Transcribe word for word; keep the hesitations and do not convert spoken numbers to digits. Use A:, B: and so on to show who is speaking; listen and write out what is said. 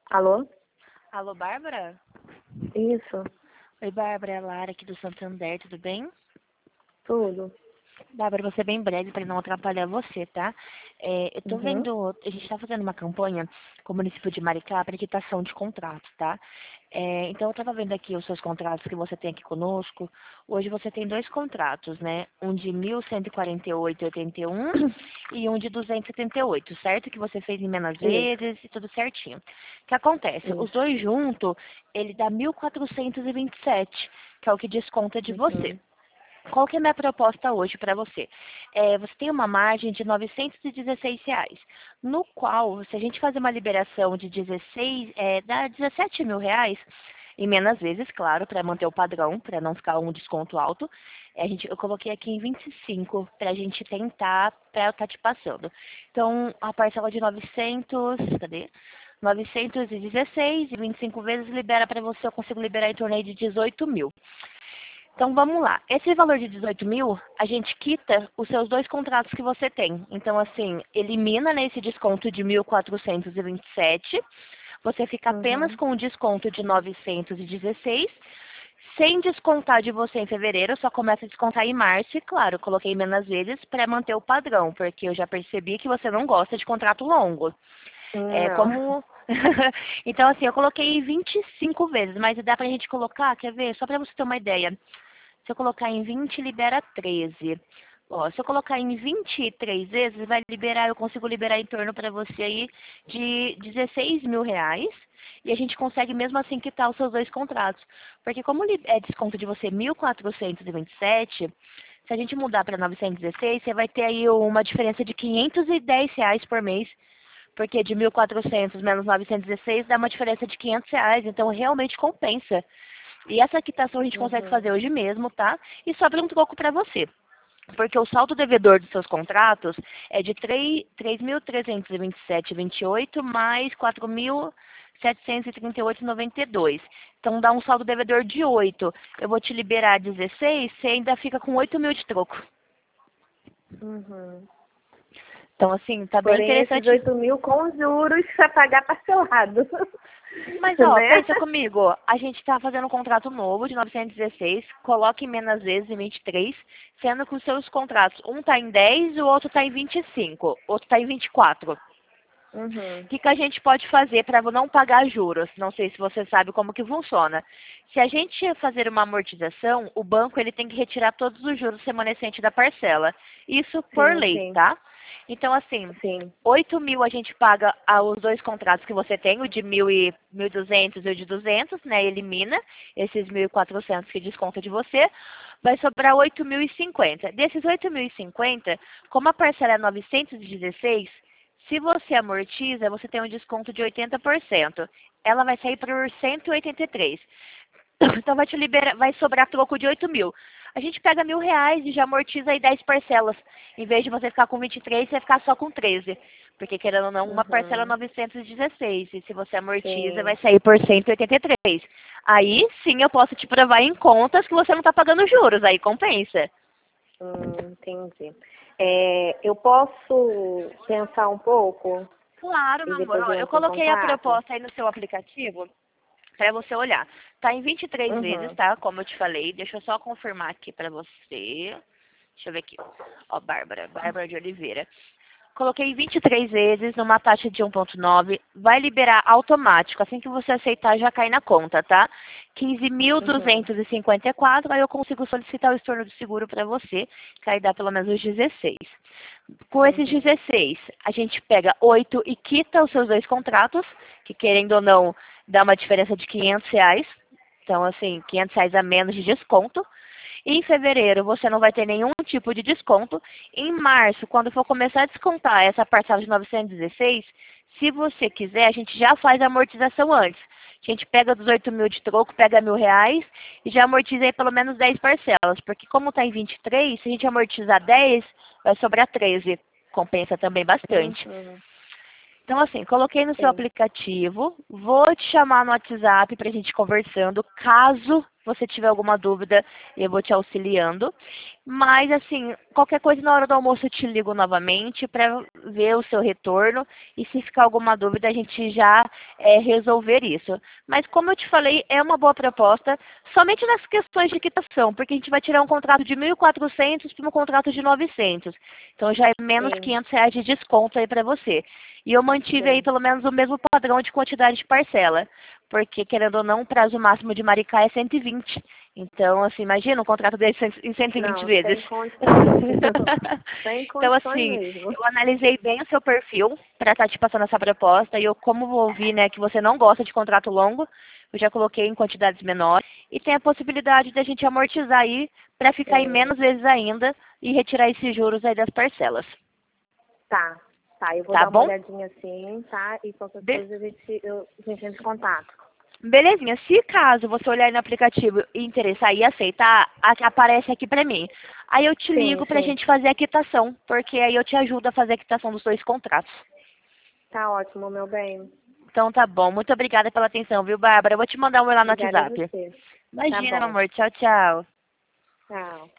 A: Alô?
B: Alô, Bárbara?
A: Isso,
B: Oi, Bárbara, é a Lara aqui do Santander, tudo bem?
A: tudo.
B: Bárbara, vou ser bem breve para não atrapalhar você, tá? É, eu tô
A: Uhum.
B: vendo, a gente está fazendo uma campanha com o município de Maricá para quitação de contratos, tá? É, então eu estava vendo aqui os seus contratos que você tem aqui conosco. Hoje você tem dois contratos, né? Um de mil cento e quarenta e oito vírgula oitenta e um e um de duzentos e setenta e oito, certo? Que você fez em menos
A: Isso,
B: vezes e tudo certinho. O que acontece? Os
A: isso.
B: dois juntos, ele dá mil quatrocentos e vinte e sete, que é o que desconta de você.
A: Uhum.
B: Qual que é a minha proposta hoje para você? É, você tem uma margem de novecentos e dezesseis reais, no qual, se a gente fazer uma liberação de dezesseis, é, dá dezessete mil reais, em menos vezes, claro, para manter o padrão, para não ficar um desconto alto. É, a gente, eu coloquei aqui em vinte e cinco para a gente tentar, para eu estar te passando. Então, a parcela de novecentos, cadê? novecentos e dezesseis e vinte e cinco vezes libera para você, eu consigo liberar em torno aí de dezoito mil. Então vamos lá. Esse valor de dezoito mil, a gente quita os seus dois contratos que você tem. Então, assim, elimina né, esse desconto de mil quatrocentos e vinte e sete. Você fica apenas
A: Uhum.
B: com o desconto de novecentos e dezesseis. Sem descontar de você em fevereiro, só começa a descontar em março. E claro, eu coloquei menos vezes para manter o padrão, porque eu já percebi que você não gosta de contrato longo. É
A: Não.
B: como. Então, assim, eu coloquei vinte e cinco vezes, mas dá pra gente colocar, quer ver? Só pra você ter uma ideia. Se eu colocar em vinte, libera treze. Ó, se eu colocar em vinte e três vezes, vai liberar, eu consigo liberar em torno para você aí de dezesseis mil reais. E a gente consegue mesmo assim quitar os seus dois contratos. Porque como li- é desconto de você mil quatrocentos e vinte e sete, se a gente mudar para novecentos e dezesseis, você vai ter aí uma diferença de quinhentos e dez reais por mês. Porque de mil e quatrocentos menos novecentos e dezesseis dá uma diferença de quinhentos reais. Então realmente compensa. E essa quitação a gente consegue
A: Uhum.
B: fazer hoje mesmo, tá? E sobra um troco para você. Porque o saldo devedor dos seus contratos é de três mil trezentos e vinte e sete vírgula vinte e oito mais quatro mil setecentos e trinta e oito vírgula noventa e dois. Então dá um saldo devedor de oito. Eu vou te liberar dezesseis, você ainda fica com oito mil de troco.
A: Uhum.
B: Então, assim, tá bem
A: Porém, esses
B: interessante.
A: oito mil com juros para pagar parcelado.
B: Mas, ó,
A: Né?
B: pensa comigo, a gente tá fazendo um contrato novo de novecentos e dezesseis, coloque em menos vezes em vinte e três, sendo que os seus contratos, um tá em dez e o outro tá em vinte e cinco, outro tá em vinte e quatro.
A: Uhum.
B: O que, que a gente pode fazer para não pagar juros? Não sei se você sabe como que funciona. Se a gente fazer uma amortização, o banco ele tem que retirar todos os juros remanescentes da parcela. Isso por
A: Sim,
B: lei,
A: sim,
B: tá? Então, assim,
A: sim.
B: oito mil a gente paga aos dois contratos que você tem, o de mil e mil e duzentos e o de duzentos, né? Elimina esses mil e quatrocentos que desconta de você. Vai sobrar oito mil e cinquenta. Desses oito mil e cinquenta, como a parcela é novecentos e dezesseis, se você amortiza, você tem um desconto de oitenta por cento. Ela vai sair por cento e oitenta e três. Então vai te liberar, vai sobrar troco de oito mil. A gente pega mil reais e já amortiza aí dez parcelas. Em vez de você ficar com vinte e três, você vai ficar só com treze. Porque querendo ou não, uma parcela é
A: Uhum.
B: novecentos e dezesseis. E se você amortiza, vai
A: Sim.
B: sair por cento e oitenta e três. Aí sim eu posso te provar em contas que você não está pagando juros. Aí compensa.
A: Hum, entendi. É, eu posso pensar um pouco
B: Claro,
A: e
B: meu amor.
A: depois
B: Ó,
A: eu
B: eu
A: entro em
B: coloquei a
A: contato?
B: proposta aí no seu aplicativo para você olhar. Tá em vinte e três vezes,
A: Uhum.
B: tá? Como eu te falei. Deixa eu só confirmar aqui para você. Deixa eu ver aqui. Ó, Bárbara, Bárbara de Oliveira. Coloquei vinte e três vezes numa taxa de um vírgula nove. Vai liberar automático. Assim que você aceitar, já cai na conta, tá? quinze mil
A: Uhum.
B: duzentos e cinquenta e quatro. Aí eu consigo solicitar o estorno do seguro para você, que aí dá pelo menos os dezesseis. Com esses
A: Uhum.
B: dezesseis, a gente pega oito e quita os seus dois contratos, que querendo ou não, dá uma diferença de quinhentos reais. Então, assim, quinhentos reais a menos de desconto. Em fevereiro, você não vai ter nenhum tipo de desconto. Em março, quando for começar a descontar essa parcela de novecentos e dezesseis, se você quiser, a gente já faz a amortização antes. A gente pega dos oito mil de troco, pega mil reais e já amortiza aí pelo menos dez parcelas. Porque como está em vinte e três, se a gente amortizar dez, vai sobrar treze. Compensa também bastante.
A: Uhum.
B: Então, assim, coloquei no seu
A: Sim.
B: aplicativo, vou te chamar no WhatsApp para a gente conversando. Caso você tiver alguma dúvida, eu vou te auxiliando. Mas, assim, qualquer coisa na hora do almoço eu te ligo novamente para ver o seu retorno. E se ficar alguma dúvida, a gente já é, resolver isso. Mas, como eu te falei, é uma boa proposta, somente nas questões de quitação, porque a gente vai tirar um contrato de mil e quatrocentos para um contrato de novecentos. Então, já é menos
A: Sim,
B: quinhentos reais de desconto aí para você. E eu mantive aí
A: sim.
B: pelo menos o mesmo padrão de quantidade de parcela. Porque, querendo ou não, o prazo máximo de Maricá é cento e vinte. Então, assim, imagina um contrato desse em cento e vinte
A: Não,
B: vezes.
A: sem condições. Sem
B: Então,
A: condições
B: assim,
A: mesmo.
B: eu analisei bem o seu perfil para estar te passando essa proposta. E eu, como ouvi, né, que você não gosta de contrato longo, eu já coloquei em quantidades menores. E tem a possibilidade de a gente amortizar aí para ficar em
A: É,
B: menos vezes ainda e retirar esses juros aí das parcelas.
A: tá, tá. Eu vou
B: Tá
A: dar uma
B: bom?
A: olhadinha assim, tá? E qualquer
B: Be-
A: coisa a gente, eu, a gente entra em contato.
B: Belezinha, se caso você olhar aí no aplicativo e interessar e aceitar, a- aparece aqui pra mim. Aí eu te
A: Sim,
B: ligo pra
A: sim.
B: gente fazer a quitação, porque aí eu te ajudo a fazer a quitação dos dois contratos.
A: Tá ótimo, meu bem.
B: Então tá bom, muito obrigada pela atenção, viu, Bárbara? Eu vou te mandar um oi lá no
A: Obrigada a
B: WhatsApp.
A: você. Tá
B: Imagina, meu
A: bom.
B: amor, tchau, tchau.
A: Tchau.